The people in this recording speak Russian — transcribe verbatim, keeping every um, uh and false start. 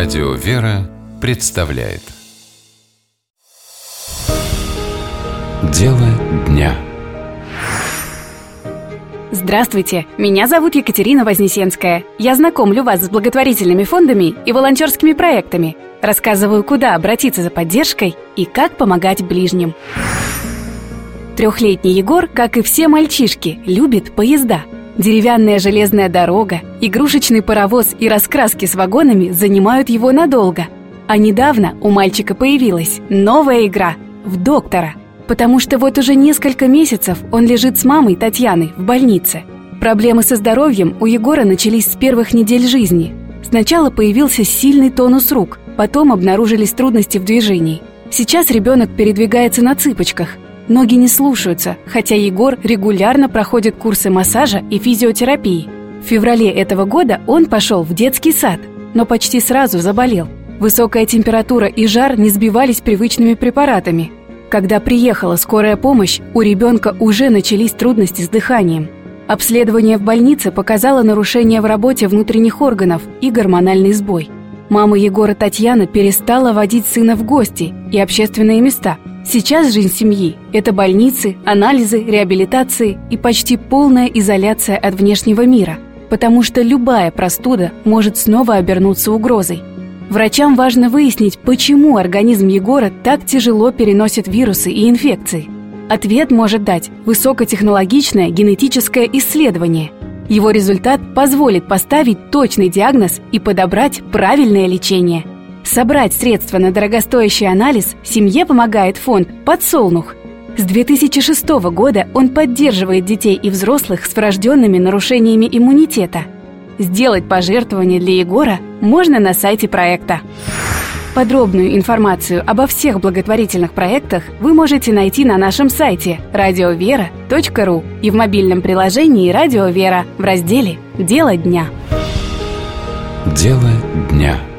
Радио «Вера» представляет Дело дня. Здравствуйте, меня зовут Екатерина Вознесенская. Я знакомлю вас с благотворительными фондами и волонтерскими проектами. Рассказываю, куда обратиться за поддержкой и как помогать ближним. Трехлетний Егор, как и все мальчишки, любит поезда. Деревянная железная дорога, игрушечный паровоз и раскраски с вагонами занимают его надолго. А недавно у мальчика появилась новая игра в доктора. Потому что вот уже несколько месяцев он лежит с мамой Татьяной в больнице. Проблемы со здоровьем у Егора начались с первых недель жизни. Сначала появился сильный тонус рук, потом обнаружились трудности в движении. Сейчас ребенок передвигается на цыпочках. Ноги не слушаются, хотя Егор регулярно проходит курсы массажа и физиотерапии. В феврале этого года он пошел в детский сад, но почти сразу заболел. Высокая температура и жар не сбивались привычными препаратами. Когда приехала скорая помощь, у ребенка уже начались трудности с дыханием. Обследование в больнице показало нарушение в работе внутренних органов и гормональный сбой. Мама Егора Татьяна перестала водить сына в гости и общественные места. Сейчас жизнь семьи – это больницы, анализы, реабилитации и почти полная изоляция от внешнего мира, потому что любая простуда может снова обернуться угрозой. Врачам важно выяснить, почему организм Егора так тяжело переносит вирусы и инфекции. Ответ может дать высокотехнологичное генетическое исследование. Его результат позволит поставить точный диагноз и подобрать правильное лечение. Собрать средства на дорогостоящий анализ семье помогает фонд «Подсолнух». С две тысячи шестого года он поддерживает детей и взрослых с врожденными нарушениями иммунитета. Сделать пожертвование для Егора можно на сайте проекта. Подробную информацию обо всех благотворительных проектах вы можете найти на нашем сайте радио вера точка ру и в мобильном приложении «Радио Вера» в разделе «Дело дня». Дело дня.